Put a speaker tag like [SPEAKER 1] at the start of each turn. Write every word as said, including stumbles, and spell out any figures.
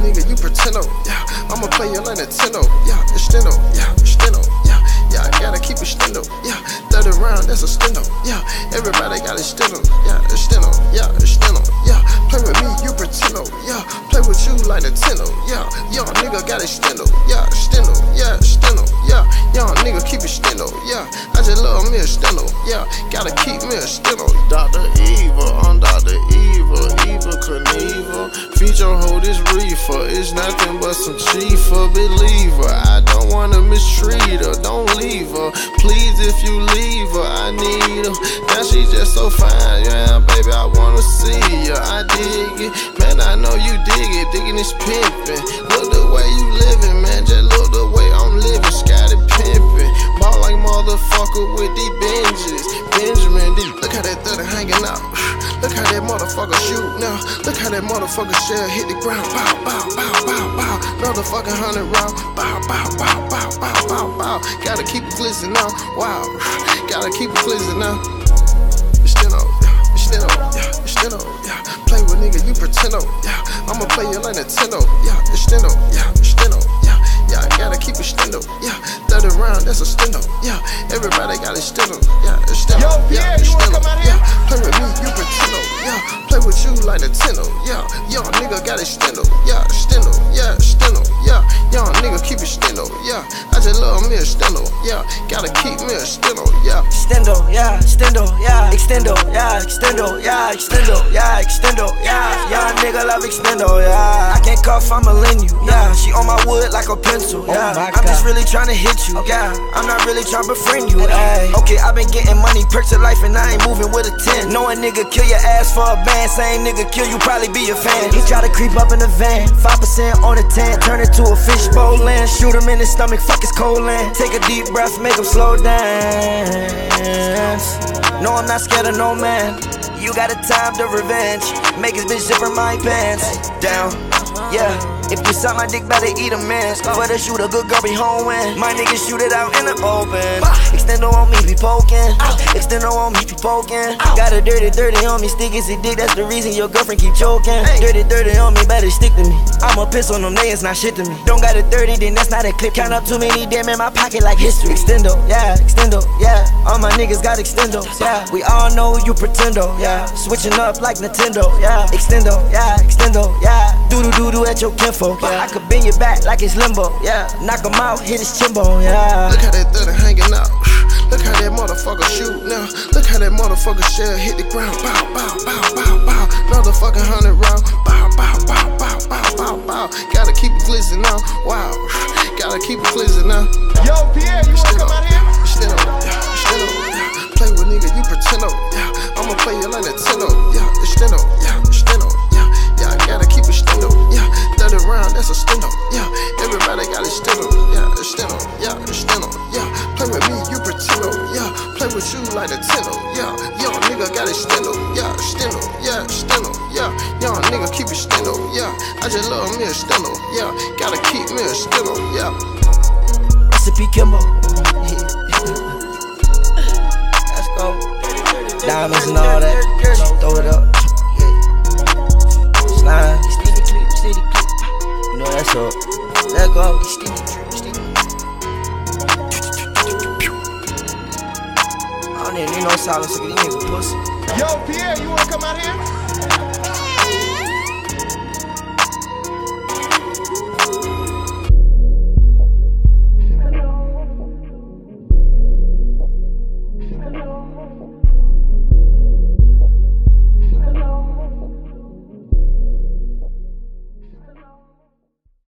[SPEAKER 1] nigga, you pretendo, yeah. I'ma play you like Nintendo, yeah. Extendo, yeah, extendo, yeah. Yeah, I gotta keep it stendo, yeah. thirty round, that's a stendo, yeah. Everybody got a stendo, yeah. Extendo, yeah, extendo, yeah. Play with me, you pretendo, yeah. Play with you like Nintendo, yeah. Young nigga got a stendo, yeah. Extendo, yeah, extendo, yeah. Young nigga keep it stendo, yeah. I just love me a stendo, yeah. Gotta keep me a stendo. Doctor Evil, I'm Doctor Evil, Evil Knievel. Feature hold this reefer, it's nothing but some chiefer. Believer, I don't wanna mistreat her, don't leave her. Please, if you leave her, I need her. Now she just so fine, yeah, baby, I wanna see her. I dig it, man, I know you dig it, digging this pimpin'. Look the way you living, man, just look the way I'm living, Scotty pimpin'. Ball like motherfucker with these Benjis, Benjamin D. Look how that thirty hanging out, look how that motherfucker shoot now. Look how that motherfucker shell hit the ground, bow, bow, bow, bow, bow. Motherfucking hundred round, bow, bow, bow, bow, bow, bow, bow. Gotta keep it glistening now, wow. Gotta keep it glistening now. Extendo, yeah, extendo, yeah, extendo, yeah. Play with nigga, you pretendo, yeah. I'ma play you like Nintendo, yeah. Extendo, yeah, extendo, yeah. Yeah, I gotta keep it stendo, yeah. thirty round, that's a stendo, yeah. Everybody got a stendo, yeah. Extendo,
[SPEAKER 2] Yo,
[SPEAKER 1] yeah,
[SPEAKER 2] Pierre, you wanna
[SPEAKER 1] extendo,
[SPEAKER 2] come out here?
[SPEAKER 1] yeah. Play with me, you pretendo, yeah. Play with you like Nintendo, yeah. Young nigga got a stendo, yeah. Stendo, yeah, stendo, yeah. Young nigga keep it stendo, yeah. I just love me a stendo, yeah. Gotta keep me a stendo, yeah.
[SPEAKER 3] Extendo, yeah, extendo, yeah, extendo, yeah, extendo, yeah, extendo, yeah, extendo, yeah. Young nigga love extendo, yeah. I can't cuff, I'ma lend you, yeah. She on my wood like a pencil, yeah.
[SPEAKER 2] Oh
[SPEAKER 3] I'm just really tryna hit you, yeah. I'm not really tryna befriend you, ayy. Okay, I been getting money, perks of life, and I ain't moving with a ten. Know a nigga kill your ass for a band, same nigga kill you, probably be a fan. He try to creep up in the van, five percent on the tan, turn it to a fishbowl land. Shoot him in his stomach, fuck his colon. Take a deep breath, make him slow dance. No, I'm not scared of no man. You got a time to revenge. Make his bitch zipper my pants down, yeah. If you suck my dick, better eat a man. For the shoot, a good girl be home when my niggas shoot it out in the open. Extendo on me, be poking. Extendo on me, be poking. Got a dirty, dirty on me, stick is a dick. That's the reason your girlfriend keep choking. Dirty, dirty on me, better stick to me. I'ma piss on them, they it's not shit to me. Don't got a thirty, then that's not a clip. Count up too many damn in my pocket like history. Extendo, yeah, extendo, yeah. All my niggas got extendo, yeah. We all know you pretendo, yeah. Switching up like Nintendo, yeah. Extendo, yeah, extendo, yeah. Doo doo doo doo at your kinfolk, yeah. I could bend your back like it's limbo, yeah. Knock him out, hit his chin bone, yeah.
[SPEAKER 1] Look how that thirty hanging out. Look how that motherfucker shoot now. Look how that motherfucker shell hit the ground, bow, bow, bow, bow, bow. Motherfucking hundred round, bow, bow, bow, bow, bow, bow, bow. Gotta keep it glistening now, wow. Gotta keep it glistening now.
[SPEAKER 2] Yo, Pierre, you wanna come out here?
[SPEAKER 1] Extendo, yeah, extendo, yeah. Play with nigga, you pretendo, yeah. I'ma play you like Nintendo, yeah. Extendo, yeah, extendo, yeah. Yeah, I gotta keep it stendo, yeah. thirty round, that's a stendo, yeah. Everybody got a stendo, yeah. Extendo, yeah, extendo, yeah. Play with me, you pretendo, yeah. Play with you like Nintendo, yeah. Young nigga got a stendo, yeah. Stendo, yeah, stendo, yeah. Young nigga keep it stendo, yeah. I just love me a stendo, yeah. Gotta keep me a stendo, yeah.
[SPEAKER 3] Recipe Kimbo. Let's go. Diamonds and all that. Throw it up.